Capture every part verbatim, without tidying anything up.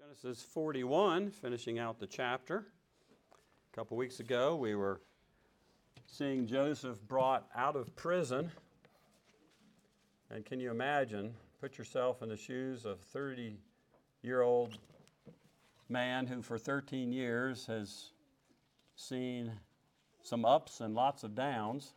Genesis forty-one, finishing out the chapter. A couple weeks ago, we were seeing Joseph brought out of prison. And can you imagine, put yourself in the shoes of a thirty-year-old man who for thirteen years has seen some ups and lots of downs.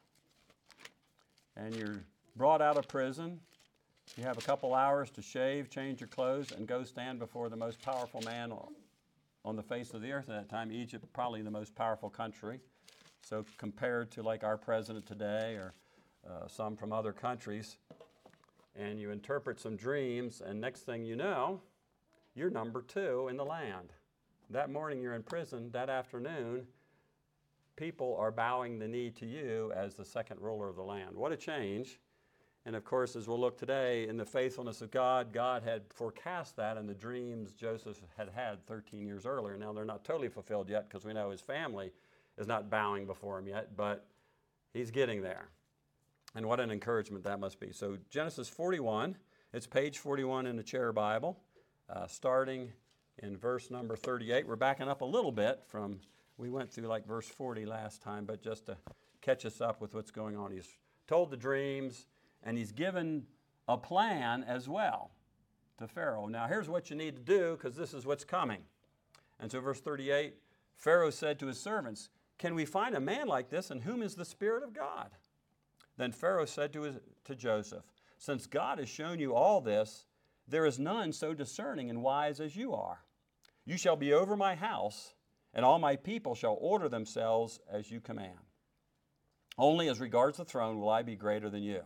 And you're brought out of prison. You have a couple hours to shave, change your clothes, and go stand before the most powerful man on the face of the earth at that time. Egypt, probably the most powerful country. So compared to like our president today or uh, some from other countries, and you interpret some dreams, and next thing you know, you're number two in the land. That morning you're in prison. That afternoon, people are bowing the knee to you as the second ruler of the land. What a change. And of course, as we'll look today, in the faithfulness of God, God had forecast that in the dreams Joseph had had thirteen years earlier. Now, they're not totally fulfilled yet because we know his family is not bowing before him yet, but he's getting there. And what an encouragement that must be. So Genesis forty-one, it's page forty-one in the Chair Bible, uh, starting in verse number thirty-eight. We're backing up a little bit from, we went through like verse forty last time, but just to catch us up with what's going on. He's told the dreams, and he's given a plan as well to Pharaoh. Now here's what you need to do because this is what's coming. And so verse thirty-eight, Pharaoh said to his servants, "Can we find a man like this in whom is the Spirit of God?" Then Pharaoh said to, his, to Joseph, "Since God has shown you all this, there is none so discerning and wise as you are. You shall be over my house, and all my people shall order themselves as you command. Only as regards the throne will I be greater than you."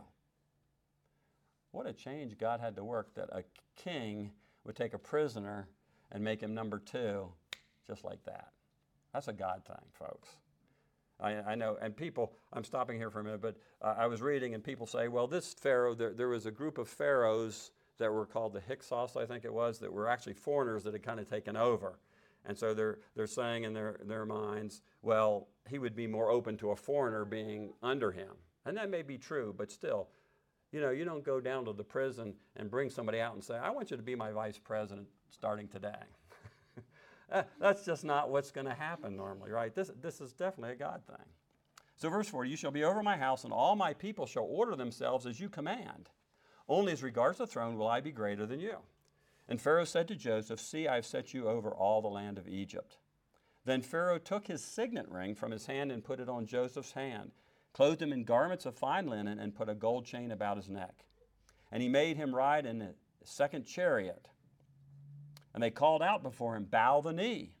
What a change God had to work that a king would take a prisoner and make him number two just like that. That's a God thing, folks. I, I know, and people, I'm stopping here for a minute, but uh, I was reading and people say, well, this Pharaoh, there, there was a group of pharaohs that were called the Hyksos, I think it was, that were actually foreigners that had kind of taken over. And so they're, they're saying in their, their minds, well, he would be more open to a foreigner being under him. And that may be true, but still, you know, you don't go down to the prison and bring somebody out and say, "I want you to be my vice president starting today." That's just not what's going to happen normally, right? This, this is definitely a God thing. So verse forty, "You shall be over my house, and all my people shall order themselves as you command. Only as regards the throne will I be greater than you." And Pharaoh said to Joseph, "See, I have set you over all the land of Egypt." Then Pharaoh took his signet ring from his hand and put it on Joseph's hand, clothed him in garments of fine linen, and put a gold chain about his neck. And he made him ride in a second chariot. And they called out before him, "Bow the knee."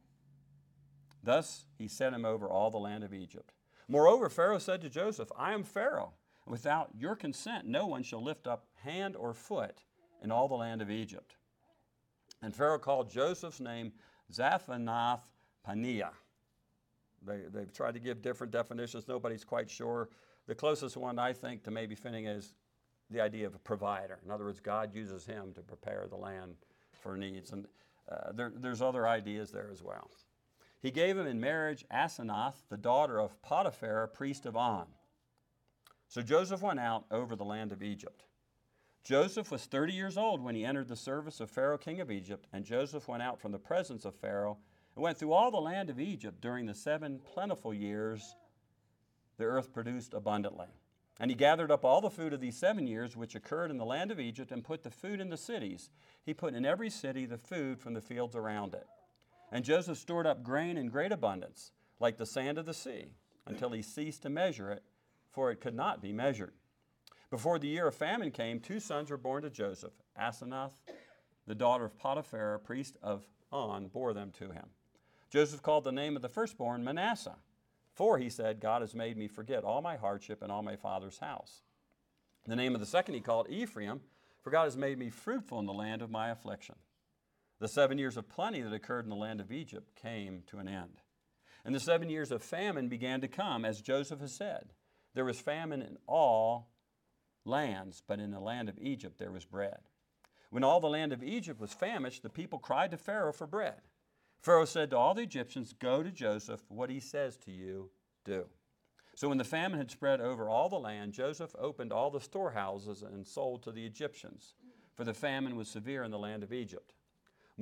Thus he set him over all the land of Egypt. Moreover, Pharaoh said to Joseph, "I am Pharaoh. Without your consent, no one shall lift up hand or foot in all the land of Egypt." And Pharaoh called Joseph's name Zaphanath-Paneah. They, they've tried to give different definitions. Nobody's quite sure. The closest one, I think, to maybe fitting is the idea of a provider. In other words, God uses him to prepare the land for needs. And uh, there, there's other ideas there as well. He gave him in marriage Asenath, the daughter of Potiphar, priest of On. So Joseph went out over the land of Egypt. Joseph was thirty years old when he entered the service of Pharaoh, king of Egypt, and Joseph went out from the presence of Pharaoh and went through all the land of Egypt during the seven plentiful years the earth produced abundantly. And he gathered up all the food of these seven years which occurred in the land of Egypt and put the food in the cities. He put in every city the food from the fields around it. And Joseph stored up grain in great abundance, like the sand of the sea, until he ceased to measure it, for it could not be measured. Before the year of famine came, two sons were born to Joseph. Asenath, the daughter of Potiphar, priest of On, bore them to him. Joseph called the name of the firstborn Manasseh, for he said, "God has made me forget all my hardship and all my father's house." The name of the second he called Ephraim, for God has made me fruitful in the land of my affliction. The seven years of plenty that occurred in the land of Egypt came to an end. And the seven years of famine began to come, as Joseph has said. There was famine in all lands, but in the land of Egypt there was bread. When all the land of Egypt was famished, the people cried to Pharaoh for bread. Pharaoh said to all the Egyptians, "Go to Joseph, what he says to you, do." So when the famine had spread over all the land, Joseph opened all the storehouses and sold to the Egyptians, for the famine was severe in the land of Egypt.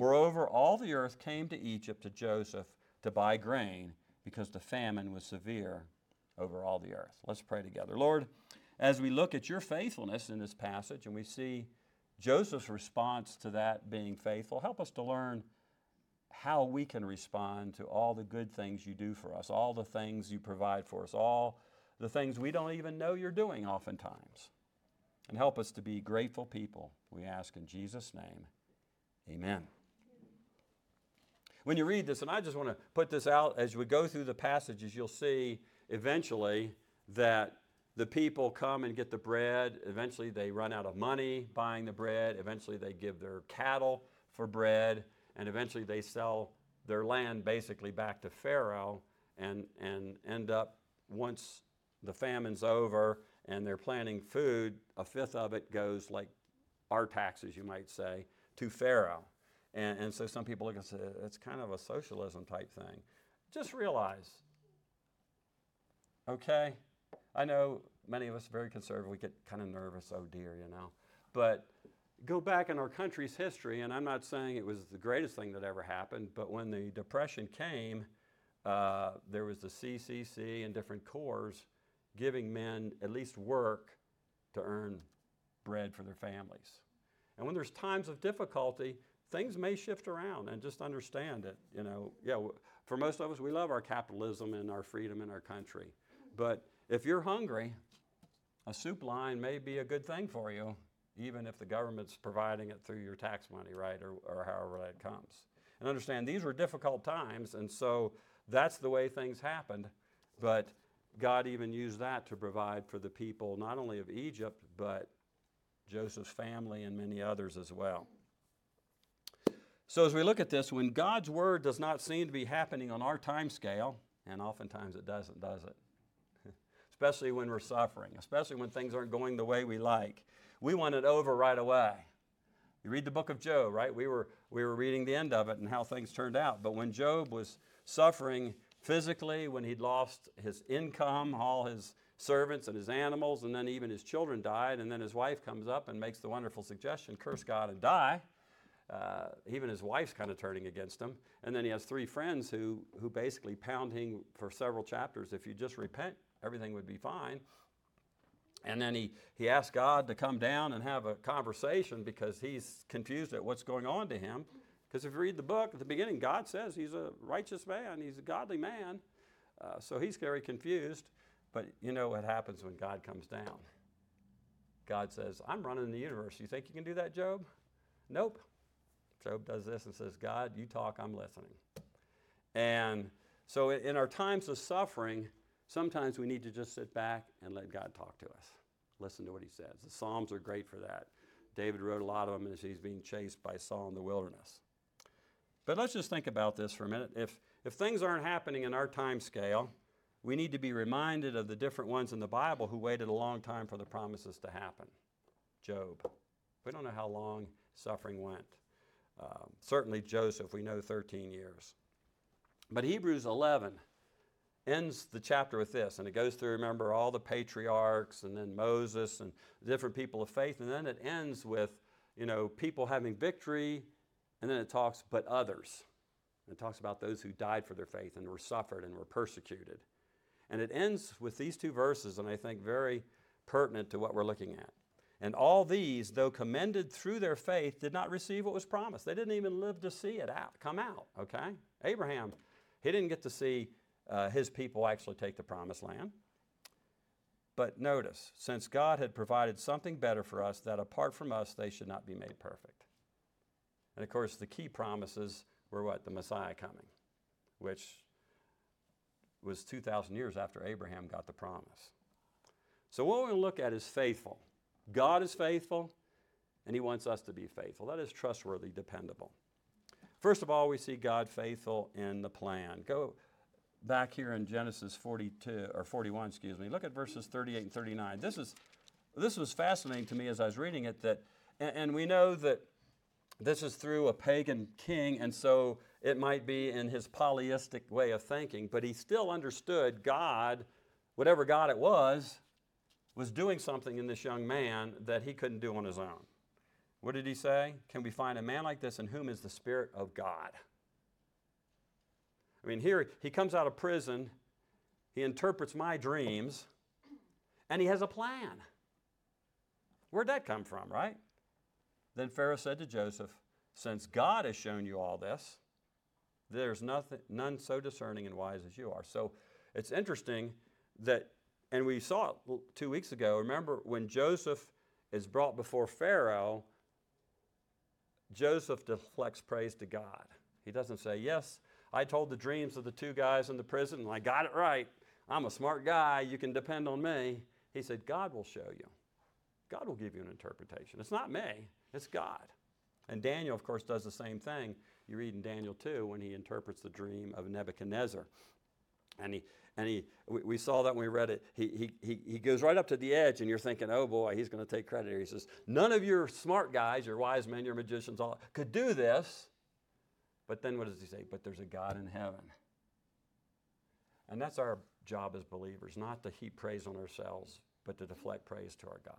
Moreover, all the earth came to Egypt to Joseph to buy grain because the famine was severe over all the earth. Let's pray together. Lord, as we look at your faithfulness in this passage and we see Joseph's response to that being faithful, help us to learn how we can respond to all the good things you do for us, all the things you provide for us, all the things we don't even know you're doing oftentimes. And help us to be grateful people, we ask in Jesus' name. Amen. When you read this, and I just want to put this out, as we go through the passages, you'll see eventually that the people come and get the bread. Eventually they run out of money buying the bread. Eventually they give their cattle for bread. And eventually they sell their land basically back to Pharaoh and, and end up, once the famine's over and they're planting food, a fifth of it goes, like our taxes, you might say, to Pharaoh. And, and so some people look and say, it's kind of a socialism type thing. Just realize, okay, I know many of us are very conservative. We get kind of nervous, oh dear, you know. But go back in our country's history, and I'm not saying it was the greatest thing that ever happened, but when the Depression came, uh, there was the C C C and different corps giving men at least work to earn bread for their families. And when there's times of difficulty, things may shift around, and just understand it. You know, yeah, for most of us, we love our capitalism and our freedom in our country. But if you're hungry, a soup line may be a good thing for you, even if the government's providing it through your tax money, right, or, or however that comes. And understand, these were difficult times, and so that's the way things happened. But God even used that to provide for the people, not only of Egypt, but Joseph's family and many others as well. So as we look at this, when God's word does not seem to be happening on our time scale, and oftentimes it doesn't, does it? Especially when we're suffering, especially when things aren't going the way we like. We want it over right away. You read the book of Job, right? We were, we were reading the end of it and how things turned out. But when Job was suffering physically, when he'd lost his income, all his servants and his animals, and then even his children died, and then his wife comes up and makes the wonderful suggestion, curse God and die. Uh, even his wife's kind of turning against him. And then he has three friends who, who basically pound him for several chapters. If you just repent, everything would be fine. And then he, he asks God to come down and have a conversation because he's confused at what's going on to him. Because if you read the book, at the beginning, God says he's a righteous man. He's a godly man. Uh, so he's very confused. But you know what happens when God comes down? God says, I'm running the universe. You think you can do that, Job? Nope. Job does this and says, God, you talk, I'm listening. And so in our times of suffering, sometimes we need to just sit back and let God talk to us. Listen to what he says. The Psalms are great for that. David wrote a lot of them as he's being chased by Saul in the wilderness. But let's just think about this for a minute. If, if things aren't happening in our time scale, we need to be reminded of the different ones in the Bible who waited a long time for the promises to happen. Job. We don't know how long suffering went. Um, certainly Joseph, we know thirteen years. But Hebrews eleven ends the chapter with this, and it goes through, remember, all the patriarchs, and then Moses, and different people of faith, and then it ends with, you know, people having victory, and then it talks, but others. It talks about those who died for their faith and were suffered and were persecuted. And it ends with these two verses, and I think very pertinent to what we're looking at. And all these, though commended through their faith, did not receive what was promised. They didn't even live to see it out, come out, okay? Abraham, he didn't get to see uh, his people actually take the promised land. But notice, since God had provided something better for us, that apart from us, they should not be made perfect. And of course, the key promises were what? The Messiah coming, which was two thousand years after Abraham got the promise. So what we're going to look at is faithful. God is faithful, and he wants us to be faithful. That is trustworthy, dependable. First of all, we see God faithful in the plan. Go back here in Genesis forty-two, or forty-one, excuse me. Look at verses thirty-eight and thirty-nine. This is this was fascinating to me as I was reading it, that, and, and we know that this is through a pagan king, and so it might be in his polytheistic way of thinking, but he still understood God, whatever God it was, was doing something in this young man that he couldn't do on his own. What did he say? Can we find a man like this in whom is the Spirit of God? I mean, here he comes out of prison, he interprets my dreams, and he has a plan. Where'd that come from, right? Then Pharaoh said to Joseph, since God has shown you all this, there's nothing, none so discerning and wise as you are. So it's interesting that, and we saw it two weeks ago, remember when Joseph is brought before Pharaoh, Joseph deflects praise to God. He doesn't say, yes, I told the dreams of the two guys in the prison, and I got it right. I'm a smart guy. You can depend on me. He said, God will show you. God will give you an interpretation. It's not me. It's God. And Daniel, of course, does the same thing. You read in Daniel two when he interprets the dream of Nebuchadnezzar. And he, and he, we, we saw that when we read it. He, he, he, he goes right up to the edge, and you're thinking, oh boy, he's going to take credit here. He says, none of your smart guys, your wise men, your magicians, all could do this. But then what does he say? But there's a God in heaven. And that's our job as believers, not to heap praise on ourselves, but to deflect praise to our God.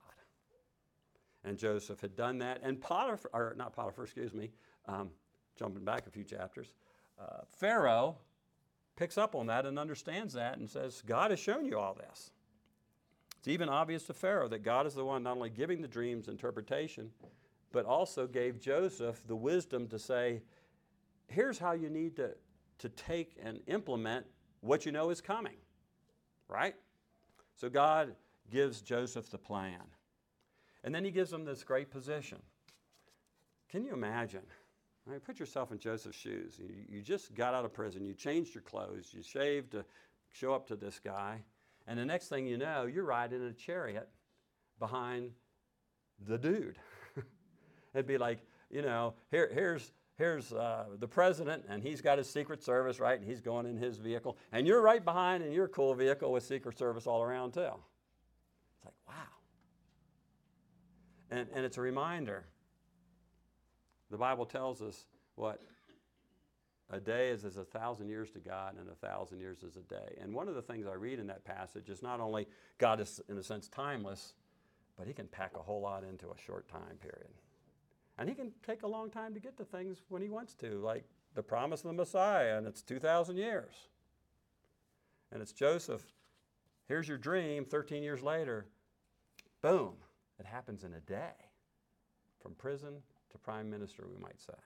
And Joseph had done that. And Potiphar, or not Potiphar, excuse me, um, jumping back a few chapters, uh, Pharaoh picks up on that and understands that and says, God has shown you all this. It's even obvious to Pharaoh that God is the one not only giving the dream's interpretation, but also gave Joseph the wisdom to say, here's how you need to, to take and implement what you know is coming, right? So God gives Joseph the plan. And then he gives him this great position. Can you imagine? I mean, put yourself in Joseph's shoes. You, you just got out of prison. You changed your clothes. You shaved to show up to this guy. And the next thing you know, you're riding in a chariot behind the dude. It'd be like, you know, here, here's, here's uh, the president, and he's got his Secret Service, right? And he's going in his vehicle. And you're right behind in your cool vehicle with Secret Service all around, too. It's like, wow. And, and it's a reminder. The Bible tells us what? A day is as a thousand years to God, and a thousand years is a day. And one of the things I read in that passage is not only God is, in a sense, timeless, but he can pack a whole lot into a short time period. And he can take a long time to get to things when he wants to, like the promise of the Messiah, and it's two thousand years. And it's Joseph, here's your dream, thirteen years later, boom. It happens in a day, from prison to prime minister, we might say.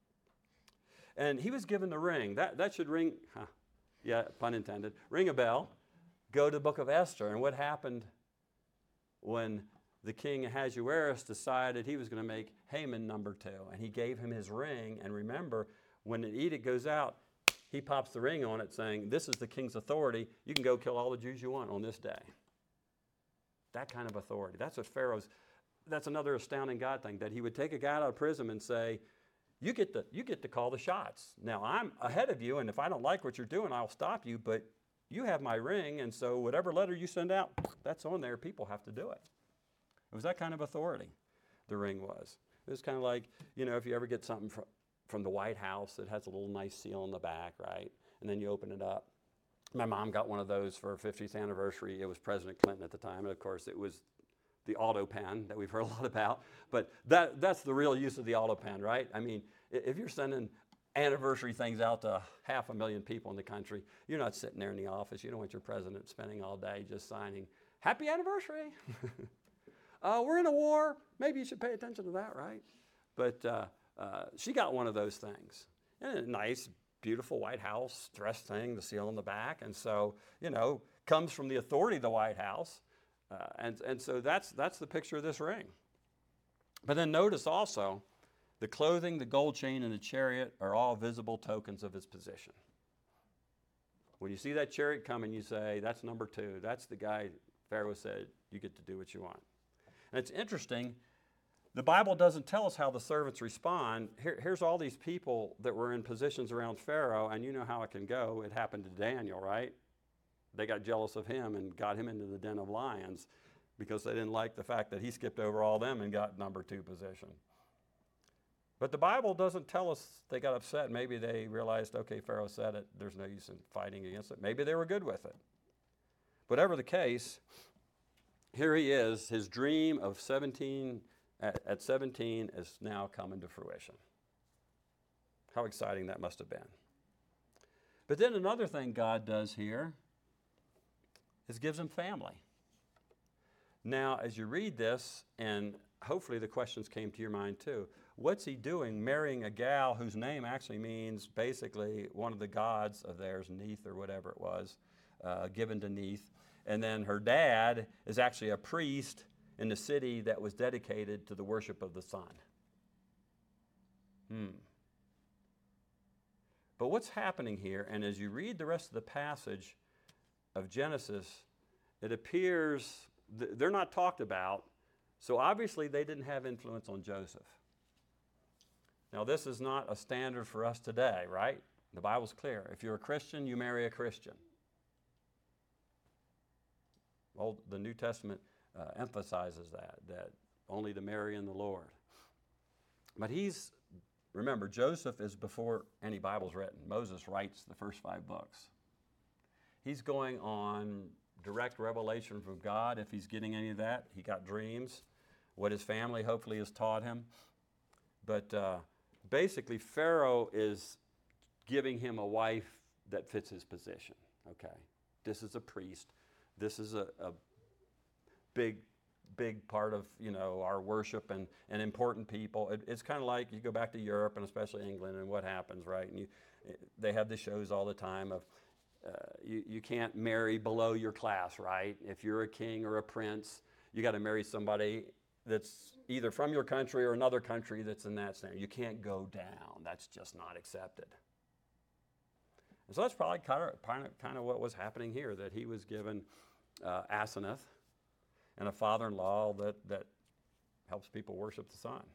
And he was given the ring. That, that should ring, huh, yeah, pun intended, ring a bell. Go to the book of Esther. And what happened when the king Ahasuerus decided he was going to make Haman number two? And he gave him his ring. And remember, when the edict goes out, he pops the ring on it saying, this is the king's authority. You can go kill all the Jews you want on this day. That kind of authority. That's what Pharaoh's, that's another astounding God thing, that he would take a guy out of prison and say, you get to, you get to call the shots. Now, I'm ahead of you, and if I don't like what you're doing, I'll stop you, but you have my ring, and so whatever letter you send out, that's on there. People have to do it. It was that kind of authority, the ring was. It was kind of like, you know, if you ever get something from, from the White House, it has a little nice seal on the back, right? And then you open it up. My mom got one of those for her fiftieth anniversary. It was President Clinton at the time, and of course it was the auto pen that we've heard a lot about. But that, that's the real use of the auto pen, right? I mean, if you're sending anniversary things out to half a million people in the country, you're not sitting there in the office. You don't want your president spending all day just signing, happy anniversary. uh, we're in a war. Maybe you should pay attention to that, right? But uh, uh, she got one of those things. And a nice, beautiful White House dress thing, the seal on the back. And so, you know, comes from the authority of the White House. Uh, and, and so that's, that's the picture of this ring. But then notice also, the clothing, the gold chain, and the chariot are all visible tokens of his position. When you see that chariot coming, you say, that's number two. That's the guy Pharaoh said, you get to do what you want. And it's interesting, the Bible doesn't tell us how the servants respond. Here, here's all these people that were in positions around Pharaoh, and you know how it can go. It happened to Daniel, right? They got jealous of him and got him into the den of lions because they didn't like the fact that he skipped over all them and got number two position. But the Bible doesn't tell us they got upset. Maybe they realized, okay, Pharaoh said it. There's no use in fighting against it. Maybe they were good with it. Whatever the case, here he is, his dream of seventeen at, at seventeen is now coming to fruition. How exciting that must have been. But then another thing God does here is gives him family. Now, as you read this, and hopefully the questions came to your mind too, what's he doing marrying a gal whose name actually means basically one of the gods of theirs, Neith or whatever it was, uh, given to Neith. And then her dad is actually a priest in the city that was dedicated to the worship of the sun. Hmm. But what's happening here, and as you read the rest of the passage of Genesis, it appears th- they're not talked about, so obviously they didn't have influence on Joseph. Now, this is not a standard for us today, right? The Bible's clear. If you're a Christian, you marry a Christian. Well, the New Testament uh, emphasizes that, that only to marry in the Lord. But he's, remember, Joseph is before any Bible's written. Moses writes the first five books. He's going on direct revelation from God, if he's getting any of that. He got dreams, what his family hopefully has taught him. But uh, basically, Pharaoh is giving him a wife that fits his position, okay? This is a priest. This is a, a big, big part of, you know, our worship and, and important people. It, it's kind of like you go back to Europe and especially England and what happens, right? And you, they have the shows all the time of uh, you, you can't marry below your class, right? If you're a king or a prince, you got to marry somebody that's either from your country or another country that's in that standard. You can't go down. That's just not accepted. And so that's probably kind of, kind of, kind of what was happening here, that he was given uh, Asenath and a father-in-law that, that helps people worship the sun.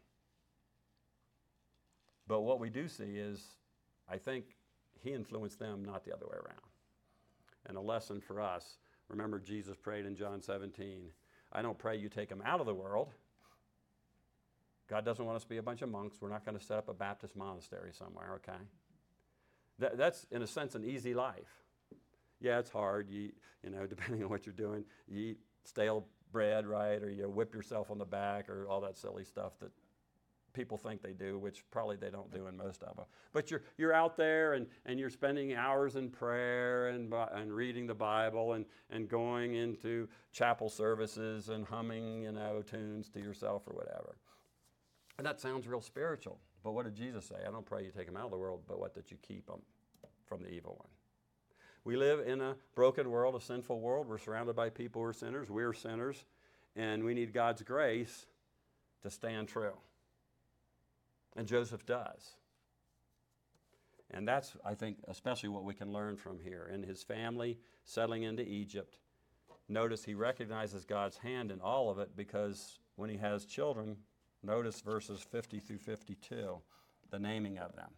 But what we do see is, I think he influenced them, not the other way around. And a lesson for us, remember Jesus prayed in John seventeen, I don't pray you take them out of the world. God doesn't want us to be a bunch of monks. We're not going to set up a Baptist monastery somewhere, okay? That, that's, in a sense, an easy life. Yeah, it's hard. You, you know, depending on what you're doing, you eat stale bread, right? Or you whip yourself on the back or all that silly stuff that people think they do, which probably they don't do in most of them. But you're, you're out there and, and you're spending hours in prayer and, and reading the Bible and, and going into chapel services and humming, you know, tunes to yourself or whatever. And that sounds real spiritual. But what did Jesus say? I don't pray you take them out of the world, but what, that you keep them from the evil one. We live in a broken world, a sinful world. We're surrounded by people who are sinners. We're sinners. And we need God's grace to stand true. And Joseph does. And that's, I think, especially what we can learn from here. In his family settling into Egypt, notice he recognizes God's hand in all of it, because when he has children, notice verses fifty through fifty-two, the naming of them.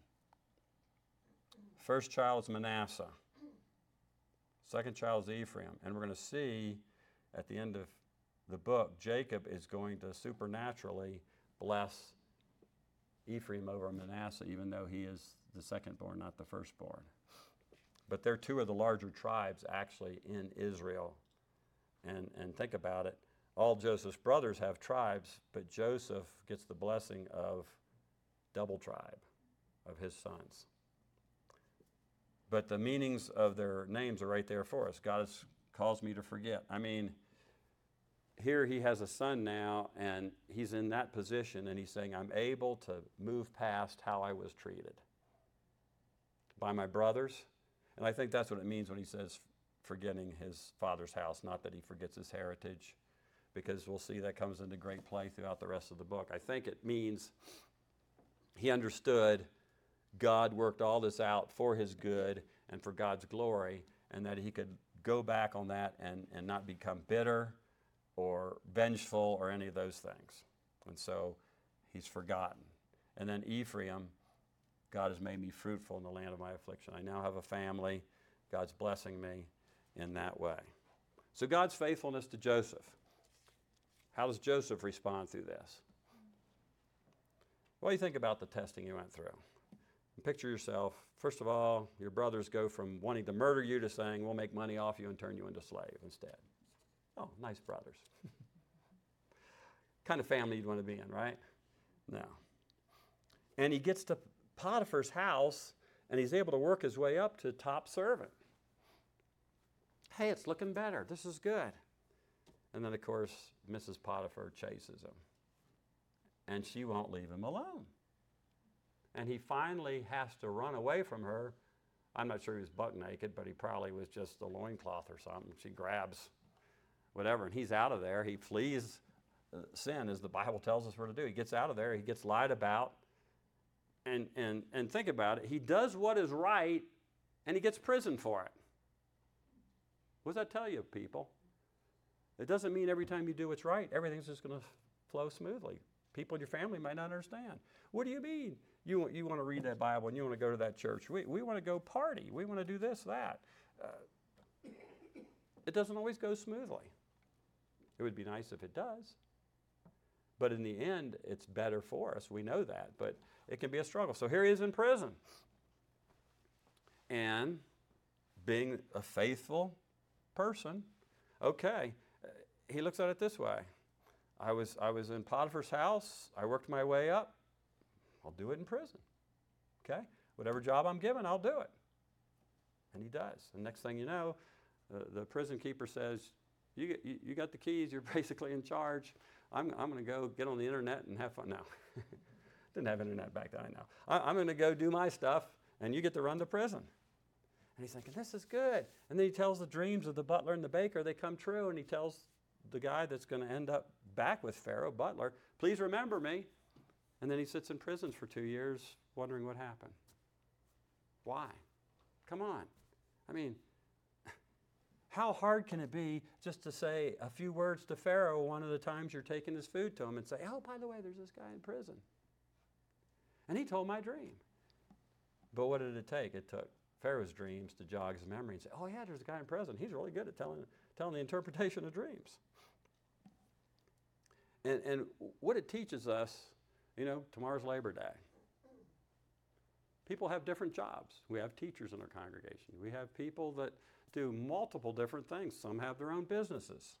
First child is Manasseh. Second child is Ephraim. And we're going to see at the end of the book, Jacob is going to supernaturally bless Ephraim over Manasseh, even though he is the second-born, not the firstborn. But they're two of the larger tribes actually in Israel. And, and think about it. All Joseph's brothers have tribes, but Joseph gets the blessing of double tribe of his sons. But the meanings of their names are right there for us. God has caused me to forget. I mean, here he has a son now, and he's in that position, and he's saying, I'm able to move past how I was treated by my brothers. And I think that's what it means when he says forgetting his father's house, not that he forgets his heritage, because we'll see that comes into great play throughout the rest of the book. I think it means he understood God worked all this out for his good and for God's glory, and that he could go back on that and, and not become bitter or vengeful or any of those things. And so he's forgotten. And then Ephraim, God has made me fruitful in the land of my affliction. I now have a family. God's blessing me in that way. So God's faithfulness to Joseph. How does Joseph respond through this? What do you think about the testing you went through? Picture yourself, first of all, your brothers go from wanting to murder you to saying, we'll make money off you and turn you into a slave instead. Oh, nice brothers. kind of family you'd want to be in, right? No. And he gets to Potiphar's house, and he's able to work his way up to top servant. Hey, it's looking better. This is good. And then, of course, Missus Potiphar chases him. And she won't leave him alone. And he finally has to run away from her. I'm not sure he was buck naked, but he probably was just a loincloth or something. She grabs whatever, and he's out of there. He flees uh, sin, as the Bible tells us what to do. He gets out of there. He gets lied about. And, and, and think about it. He does what is right, and he gets prison for it. What does that tell you, people? It doesn't mean every time you do what's right, everything's just going to flow smoothly. People in your family might not understand. What do you mean? You want, you want to read that Bible and you want to go to that church. We, we want to go party. We want to do this, that. Uh, it doesn't always go smoothly. It would be nice if it does. But in the end, it's better for us. We know that. But it can be a struggle. So here he is in prison. And being a faithful person, okay, he looks at it this way. I was, I was in Potiphar's house. I worked my way up. I'll do it in prison. Okay? Whatever job I'm given, I'll do it. And he does. And next thing you know, uh, the prison keeper says, you, get, you, you got the keys. You're basically in charge. I'm, I'm going to go get on the internet and have fun. No. Didn't have internet back then, I know. I, I'm going to go do my stuff, and you get to run the prison. And he's thinking, this is good. And then he tells the dreams of the butler and the baker. They come true, and he tells the guy that's going to end up back with Pharaoh, butler, please remember me. And then he sits in prison for two years wondering what happened. Why? Come on. I mean, how hard can it be just to say a few words to Pharaoh one of the times you're taking his food to him and say, oh, by the way, there's this guy in prison. And he told my dream. But what did it take? It took Pharaoh's dreams to jog his memory and say, oh, yeah, there's a guy in prison. He's really good at telling, telling the interpretation of dreams. And, and what it teaches us, you know, tomorrow's Labor Day. People have different jobs. We have teachers in our congregation. We have people that do multiple different things. Some have their own businesses.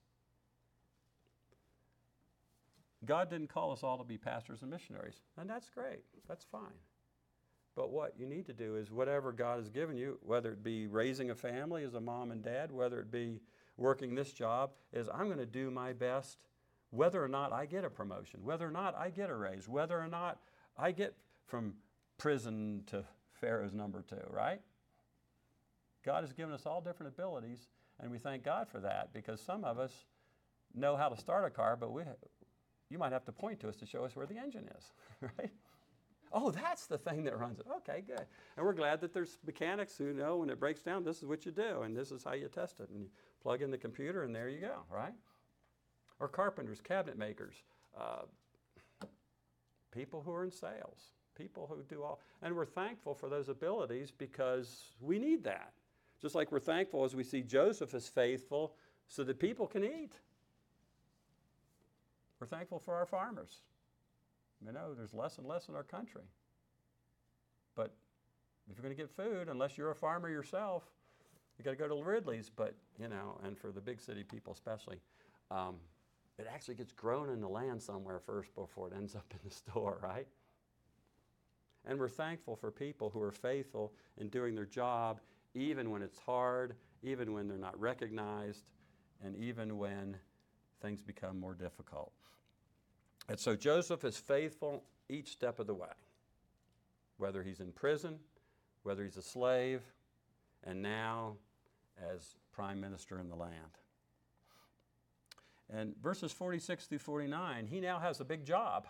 God didn't call us all to be pastors and missionaries, and that's great. That's fine. But what you need to do is whatever God has given you, whether it be raising a family as a mom and dad, whether it be working this job, is I'm going to do my best whether or not I get a promotion, whether or not I get a raise, whether or not I get from prison to Pharaoh's number two, right? God has given us all different abilities, and we thank God for that, because some of us know how to start a car, but we, you might have to point to us to show us where the engine is, right? Oh, that's the thing that runs it. Okay, good. And we're glad that there's mechanics who know when it breaks down, this is what you do, and this is how you test it. And you plug in the computer, and there you go, right? Or carpenters, cabinet makers, uh, people who are in sales, people who do all. And we're thankful for those abilities because we need that. Just like we're thankful as we see Joseph as faithful so that people can eat. We're thankful for our farmers. You know, there's less and less in our country. But if you're going to get food, unless you're a farmer yourself, you got to go to Ridley's. But, you know, and for the big city people especially, um, it actually gets grown in the land somewhere first before it ends up in the store, right? And we're thankful for people who are faithful in doing their job, even when it's hard, even when they're not recognized, and even when things become more difficult. And so Joseph is faithful each step of the way, whether he's in prison, whether he's a slave, and now as prime minister in the land. And verses forty-six through forty-nine, he now has a big job.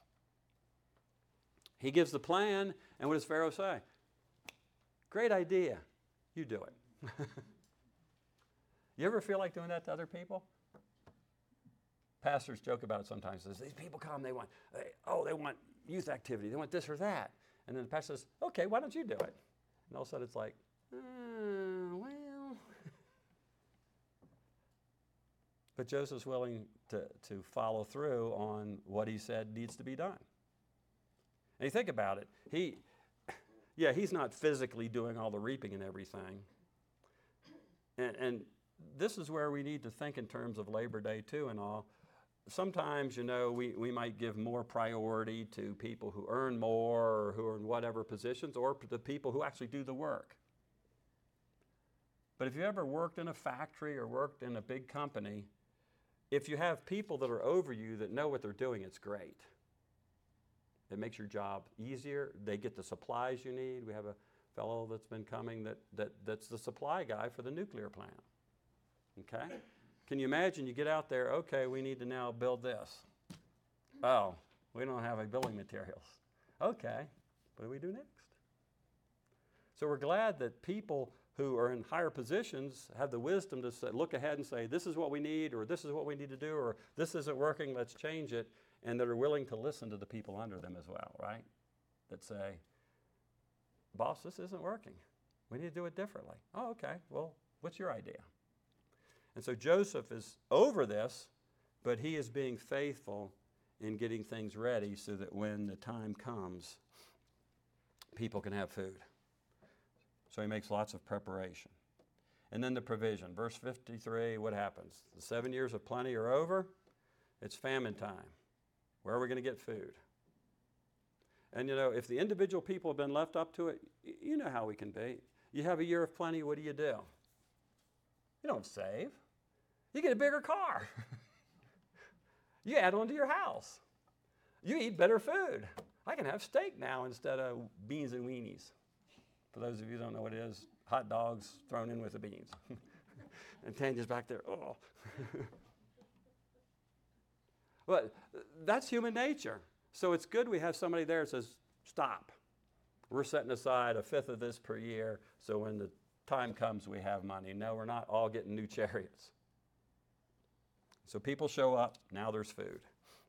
He gives the plan, and what does Pharaoh say? Great idea. You do it. You ever feel like doing that to other people? Pastors joke about it sometimes. Says, these people come, they want, they, oh, they want youth activity. They want this or that. And then the pastor says, okay, why don't you do it? And all of a sudden it's like, uh, well. But Joseph's willing to, to follow through on what he said needs to be done. And you think about it, he, yeah, he's not physically doing all the reaping and everything. And, and this is where we need to think in terms of Labor Day too and all. sometimes, you know, we, we might give more priority to people who earn more or who are in whatever positions, or to the people who actually do the work. But if you ever worked in a factory or worked in a big company, if you have people that are over you that know what they're doing, it's great. It makes your job easier. They get the supplies you need. We have a fellow that's been coming that, that, that's the supply guy for the nuclear plant. Okay? Can you imagine you get out there, okay, we need to now build this. Oh, we don't have any building materials. Okay, what do we do next? So we're glad that people who are in higher positions have the wisdom to say, look ahead and say, this is what we need, or this is what we need to do, or this isn't working, let's change it, and that are willing to listen to the people under them as well, right? That say, boss, this isn't working. We need to do it differently. Oh, okay, well, what's your idea? And so Joseph is over this, but he is being faithful in getting things ready so that when the time comes, people can have food. So he makes lots of preparation. And then the provision. Verse fifty-three, what happens? The seven years of plenty are over. It's famine time. Where are we going to get food? And you know, if the individual people have been left up to it, you know how we can be. You have a year of plenty, what do you do? You don't save. You get a bigger car. You add on to your house. You eat better food. I can have steak now instead of beans and weenies. For those of you who don't know what it is, hot dogs thrown in with the beans. And Tanya's back there, oh. But that's human nature. So it's good we have somebody there that says, stop. We're setting aside a fifth of this per year, so when the time comes we have money. No, we're not all getting new chariots. So people show up, now there's food.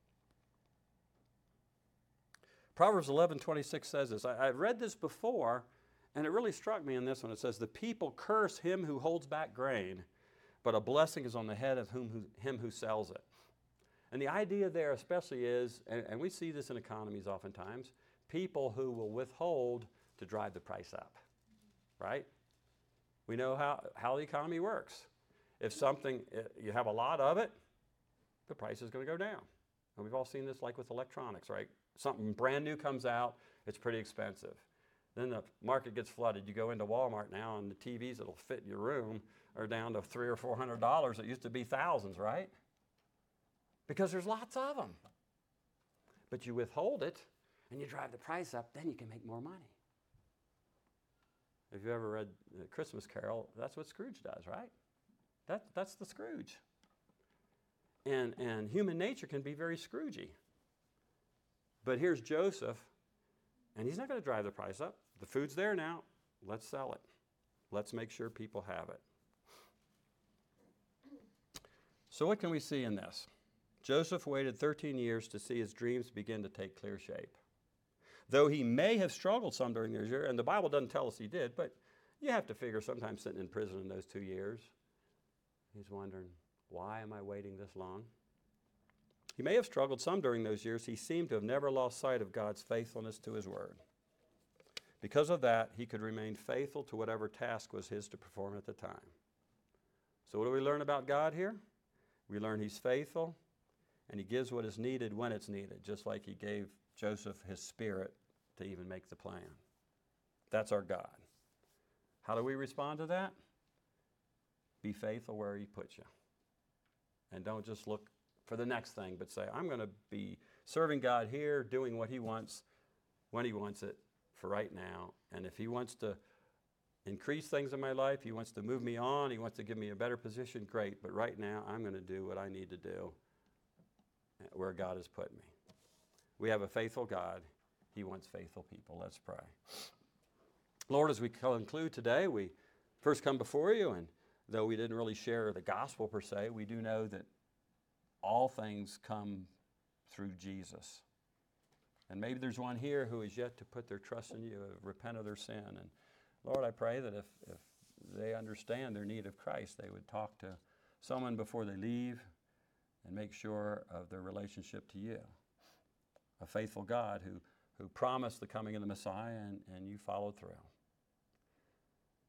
Proverbs eleven twenty-six says this. I, I've read this before, and it really struck me in this one. It says, the people curse him who holds back grain, but a blessing is on the head of whom who, him who sells it. And the idea there especially is, and, and we see this in economies oftentimes, people who will withhold to drive the price up, right? We know how, how the economy works. If something, you have a lot of it, the price is going to go down. And we've all seen this like with electronics, right? Something brand new comes out, it's pretty expensive. Then the market gets flooded. You go into Walmart now, and the T Vs that'll fit your room are down to three or four hundred dollars. It used to be thousands, right? Because there's lots of them. But you withhold it, and you drive the price up, then you can make more money. If you ever read the Christmas Carol, that's what Scrooge does, right? That, that's the Scrooge. And, and human nature can be very Scroogey. But here's Joseph, and he's not going to drive the price up. The food's there now. Let's sell it. Let's make sure people have it. So what can we see in this? Joseph waited thirteen years to see his dreams begin to take clear shape. Though he may have struggled some during those years, and the Bible doesn't tell us he did, but you have to figure sometimes sitting in prison in those two years, he's wondering, why am I waiting this long? He may have struggled some during those years. He seemed to have never lost sight of God's faithfulness to his word. Because of that, he could remain faithful to whatever task was his to perform at the time. So what do we learn about God here? We learn he's faithful, and he gives what is needed when it's needed, just like he gave Joseph his spirit to even make the plan. That's our God. How do we respond to that? Be faithful where he puts you. And don't just look for the next thing, but say, I'm going to be serving God here, doing what he wants, when he wants it, for right now. And if he wants to increase things in my life, he wants to move me on, he wants to give me a better position, great. But right now, I'm going to do what I need to do where God has put me. We have a faithful God. He wants faithful people. Let's pray. Lord, as we conclude today, we first come before you, and though we didn't really share the gospel per se, we do know that all things come through Jesus. And maybe there's one here who is yet to put their trust in you, repent of their sin. And Lord, I pray that if, if they understand their need of Christ, they would talk to someone before they leave and make sure of their relationship to you. A faithful God who, who promised the coming of the Messiah, and, and you followed through.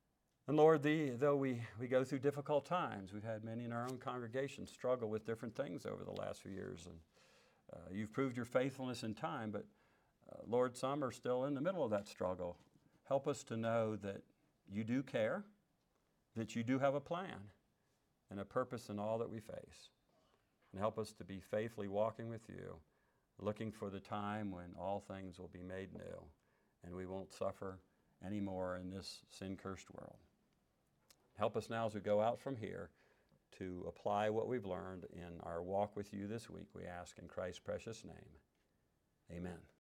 And Lord, the, though we, we go through difficult times, we've had many in our own congregation struggle with different things over the last few years. And uh, you've proved your faithfulness in time, but uh, Lord, some are still in the middle of that struggle. Help us to know that you do care, that you do have a plan and a purpose in all that we face. And help us to be faithfully walking with you, looking for the time when all things will be made new and we won't suffer anymore in this sin-cursed world. Help us now as we go out from here to apply what we've learned in our walk with you this week, we ask in Christ's precious name. Amen.